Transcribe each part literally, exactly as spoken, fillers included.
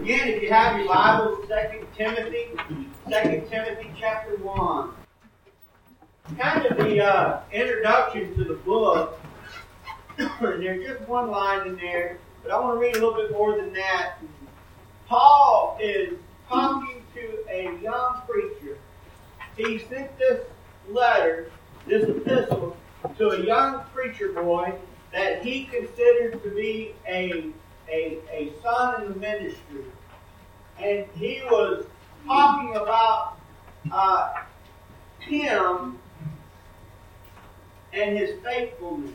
Again, if you have your Bibles, Second Timothy, Second Timothy chapter one. Kind of the uh, introduction to the book. There's just one line in there, but I want to read a little bit more than that. Paul is talking to a young preacher. He sent this letter, this epistle, to a young preacher boy that he considered to be a, a, a son in the ministry. And he was talking about uh, him and his faithfulness,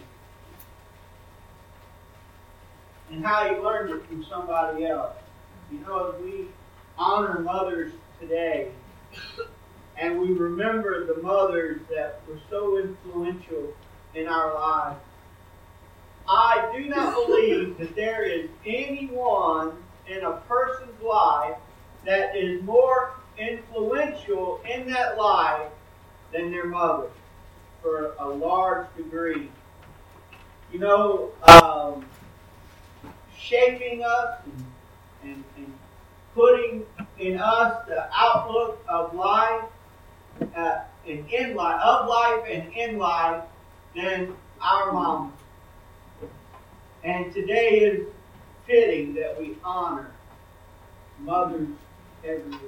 and how he learned it from somebody else. You know, as we honor mothers today, and we remember the mothers that were so influential in our lives, I do not believe that there is anyone in a person's life that is more influential in that life than their mother, for a large degree. You know, um, shaping us and, and, and putting in us the outlook of life, uh, and in life, of life and in life, than our mama. And today is fitting that we honor mothers everywhere.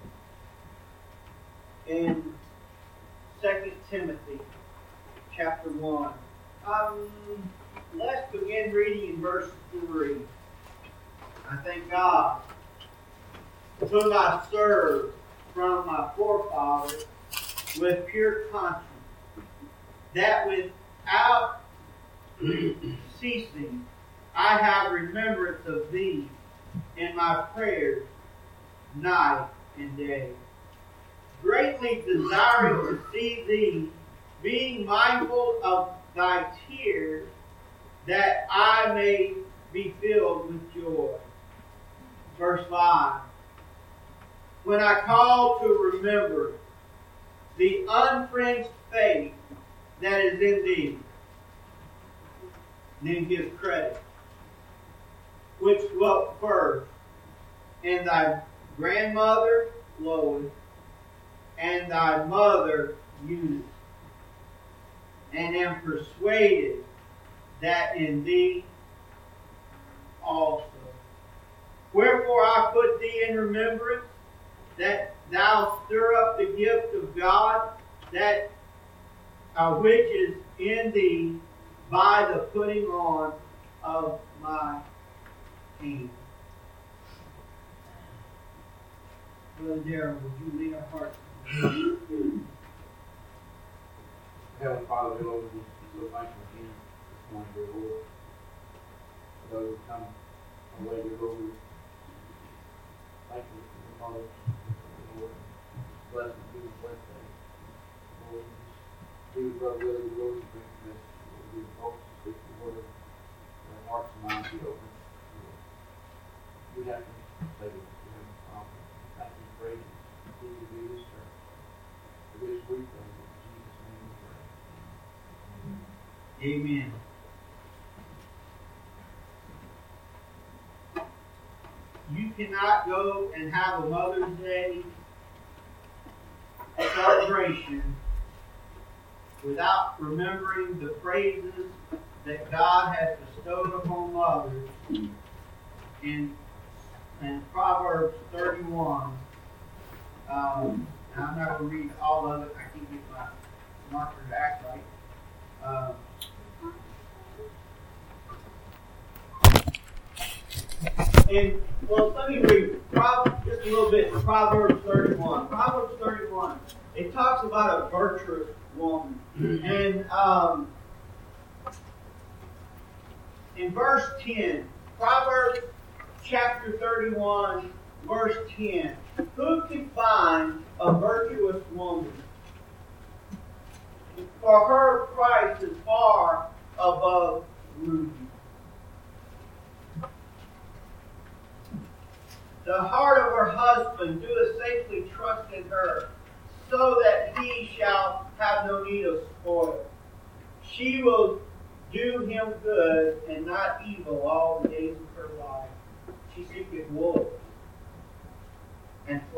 In Second Timothy chapter one, um, let's begin reading in verse three. I thank God whom I serve from my forefathers with pure conscience, that without ceasing I have remembrance of thee in my prayers night and day, greatly desiring to see thee, being mindful of thy tears, that I may be filled with joy. Verse five. When I call to remember the unfringed faith that is in thee, then give credit, which dwelt first in thy grandmother Lois and thy mother Eunice, and am persuaded that in thee also. Wherefore I put thee in remembrance, that thou stir up the gift of God, that uh, which is in thee by the putting on of my hand. Brother Darrell, would you lead our hearts? Heavenly Father, dear Lord, we so thankful again this morning, dear Lord. For those who come our way, dear Lord, we thank you for the Father, Lord. Bless them, be with blessed day. Lord, be with Brother Willie, dear Lord, to bring the message. Lord, be with folks to speak the word. Their hearts and minds be open. Lord, you have to say this. You have to offer. Thank you, praise you. Continue to be this church. For this we pray. Amen. You cannot go and have a Mother's Day celebration without remembering the praises that God has bestowed upon mothers in, in Proverbs thirty-one. Um, and I'm not going to read all of it. I can't get my marker to act right. Um, And, well, let me read just a little bit from Proverbs thirty-one. Proverbs thirty-one, it talks about a virtuous woman. And um, in verse ten, Proverbs chapter thirty-one, verse ten, who can find a virtuous woman? For her price is far above rubies. The heart of her husband doeth safely trust in her, so that he shall have no need of spoil. She will do him good and not evil all the days of her life. She seeketh wool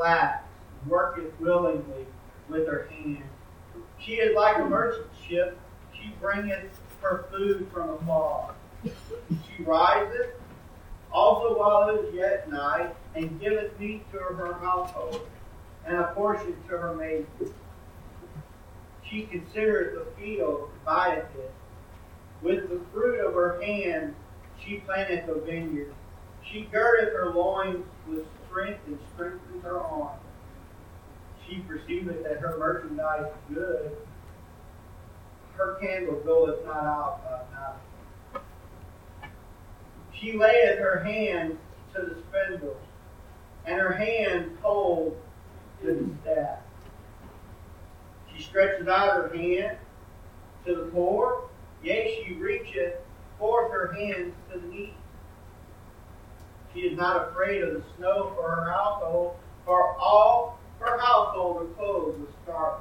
flax, and worketh willingly with her hand. She is like a merchant ship, she bringeth her food from afar. She riseth also while it is yet night, and giveth meat to her household, and a portion to her maidens. She considereth the field, and buyeth it. With the fruit of her hand she planteth a vineyard. She girdeth her loins with strength, and strengthens her arm. She perceiveth that her merchandise is good. Her candle goeth not out by night. She layeth her hand to the spindle, and her hand hold to the staff. She stretcheth out her hand to the poor, yea, she reacheth forth her hands to the needy. She is not afraid of the snow for her household, for all her household are clothed with scarlet.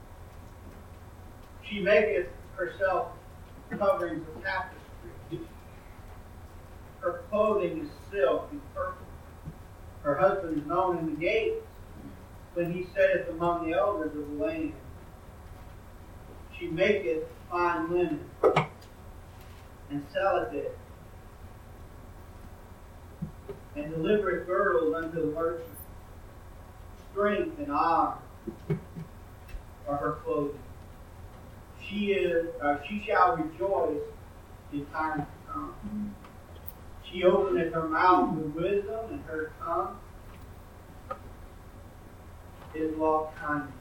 She maketh herself coverings of tapestry. Her clothing is silk and purple. Her husband is known in the gates, when he sitteth among the elders of the land. She maketh fine linen, and selleth it, and delivereth girdles unto the merchant. Strength and honor are her clothing. She is, uh, she shall rejoice in times to come. She openeth her mouth with wisdom, and her tongue is love kindness.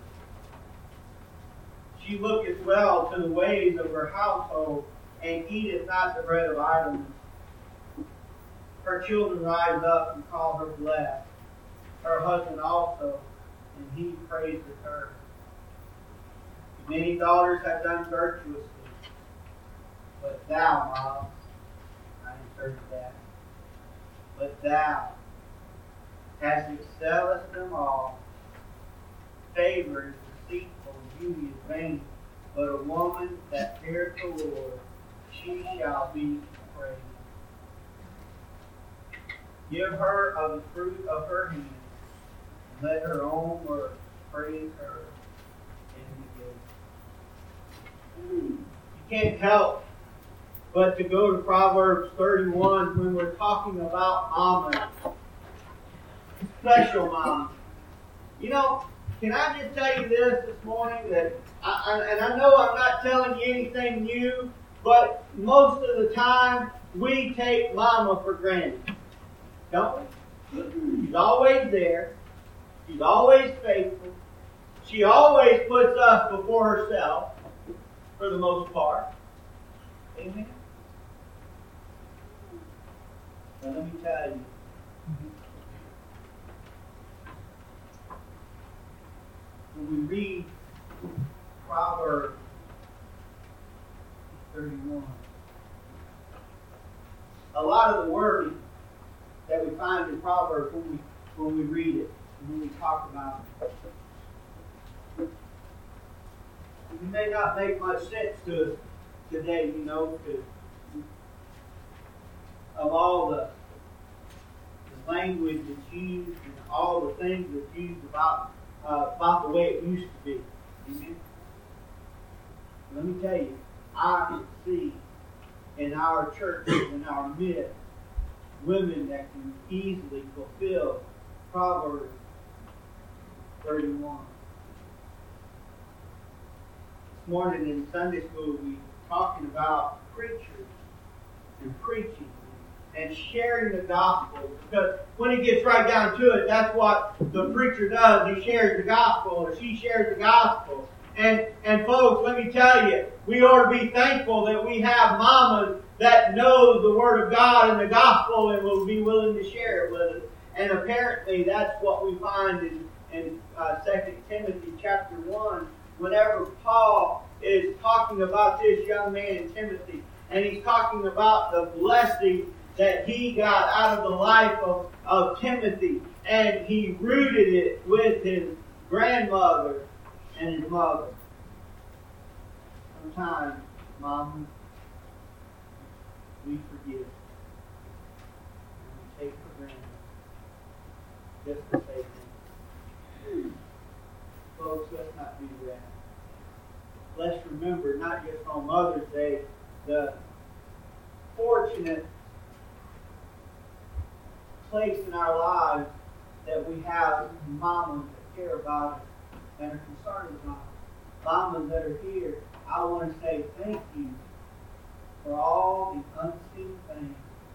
She looketh well to the ways of her household, and eateth not the bread of idleness. Her children rise up and call her blessed, her husband also, and he praiseth her. Many daughters have done virtuously, but thou, Mom, I inserted that, but thou hast excelled them all. Favor is deceitful, beauty is vain, but a woman that feareth the Lord, she shall be praised. Give her of the fruit of her hand, and let her own words praise her in the gate. You can't help but to go to Proverbs thirty-one when we're talking about mama, special mama. You know, can I just tell you this this morning that, I, and I know I'm not telling you anything new, but most of the time we take mama for granted, don't we? She's always there. She's always faithful. She always puts us before herself, for the most part. Amen? Now let me tell you. When we read Proverbs thirty-one, a lot of the wording that we find in Proverbs when we when we read it, when we talk about it, it may not make much sense to us today, you know, because of all the, the language that's used and all the things that's used about uh, about the way it used to be. Amen? Let me tell you, I see in our churches, in our midst, women that can easily fulfill Proverbs thirty-one. This morning in Sunday school, we were talking about preachers and preaching and sharing the gospel. Because when it gets right down to it, that's what the preacher does. He shares the gospel, or she shares the gospel. And, and folks, let me tell you, we ought to be thankful that we have mamas that know the Word of God and the gospel and will be willing to share it with us. And apparently that's what we find in, in uh, Second Timothy chapter one. Whenever Paul is talking about this young man, Timothy, and he's talking about the blessing that he got out of the life of, of Timothy, and he rooted it with his grandmother and his mother. Sometimes, Mama, we forget. And we take for granted just the same thing. remember, not just on Mother's Day, the fortunate place in our lives that we have mamas that care about us and are concerned about us. Mamas that are here, I want to say thank you for all the unseen things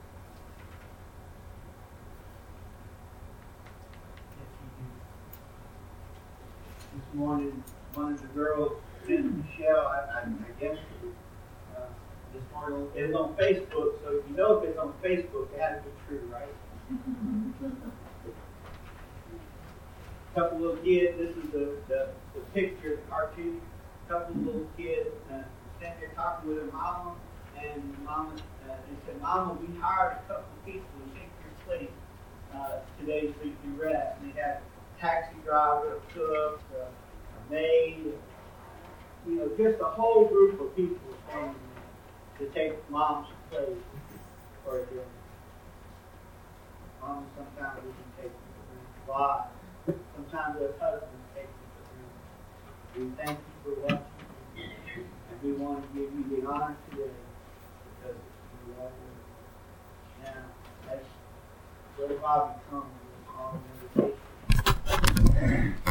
that you do. This morning, one of the girls, Michelle, I, I, I guess, uh, this morning, it was on Facebook, so if you know if it's on Facebook, it has to be true, right? A couple little kids, this is the, the, the picture, the cartoon. A couple of little kids uh, standing there talking with their mama, and mama, uh, they said, Mama, we hired a couple of people to take your place uh, today so you can rest. And they had a taxi driver, a cook, a, a maid, you know, just a whole group of people standing there to take Mom's place for a day. Mama, sometimes we can take it for granted. Wives, sometimes as husbands take it for granted. We thank you for what you do, and we want to give you the honor today because you are with us. Now, as Brother Bobby comes with a song of invitation.